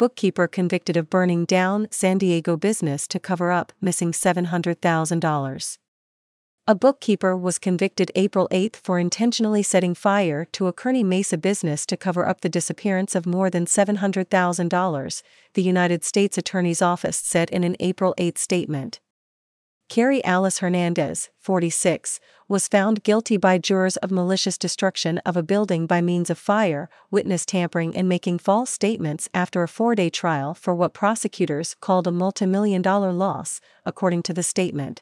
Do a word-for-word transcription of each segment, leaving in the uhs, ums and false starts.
bookkeeper convicted of burning down San Diego business to cover up missing seven hundred thousand dollars. A bookkeeper was convicted April eighth for intentionally setting fire to a Kearny Mesa business to cover up the disappearance of more than seven hundred thousand dollars, the United States Attorney's Office said in an April eighth statement. Carrie Alice Hernandez, forty-six, was found guilty by jurors of malicious destruction of a building by means of fire, witness tampering, and making false statements after a four-day trial for what prosecutors called a multi-million dollar loss, according to the statement.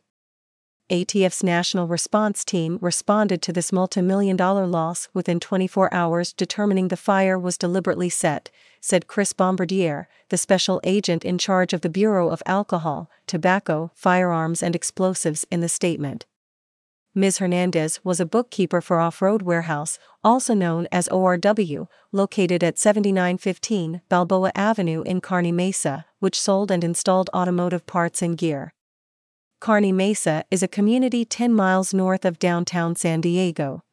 A T F's National Response Team responded to this multi-million dollar loss within twenty-four hours, determining the fire was deliberately set, said Chris Bombardier, the special agent in charge of the Bureau of Alcohol, Tobacco, Firearms and Explosives, in the statement. Miz Hernandez was a bookkeeper for Off-Road Warehouse, also known as O R W, located at seventy-nine fifteen Balboa Avenue in Kearny Mesa, which sold and installed automotive parts and gear. Kearny Mesa is a community ten miles north of downtown San Diego.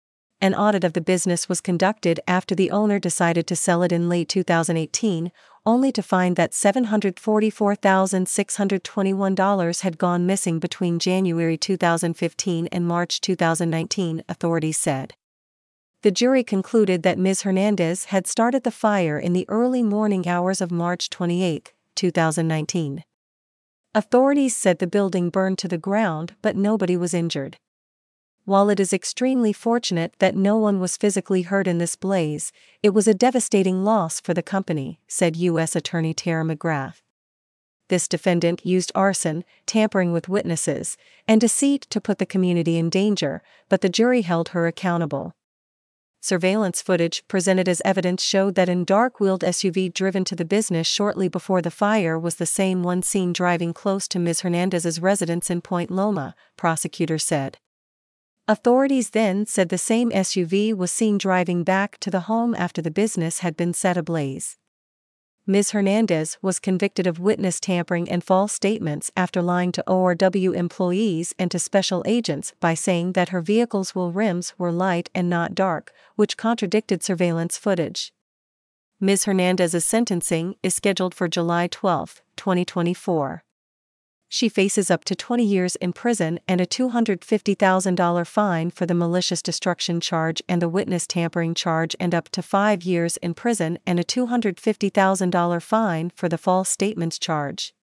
An audit of the business was conducted after the owner decided to sell it in late two thousand eighteen, only to find that seven hundred forty-four thousand six hundred twenty-one dollars had gone missing between January two thousand fifteen and March two thousand nineteen, authorities said. The jury concluded that Miz Hernandez had started the fire in the early morning hours of March twenty-eighth, two thousand nineteen. Authorities said the building burned to the ground, but nobody was injured. While it is extremely fortunate that no one was physically hurt in this blaze, it was a devastating loss for the company, said U S Attorney Tara McGrath. This defendant used arson, tampering with witnesses, and deceit to put the community in danger, but the jury held her accountable. Surveillance footage presented as evidence showed that a dark-wheeled S U V driven to the business shortly before the fire was the same one seen driving close to Miz Hernandez's residence in Point Loma, prosecutors said. Authorities then said the same S U V was seen driving back to the home after the business had been set ablaze. Miz Hernandez was convicted of witness tampering and false statements after lying to O R W employees and to special agents by saying that her vehicle's wheel rims were light and not dark, which contradicted surveillance footage. Miz Hernandez's sentencing is scheduled for July twelfth, twenty twenty-four. She faces up to twenty years in prison and a two hundred fifty thousand dollars fine for the malicious destruction charge and the witness tampering charge, and up to five years in prison and a two hundred fifty thousand dollars fine for the false statements charge.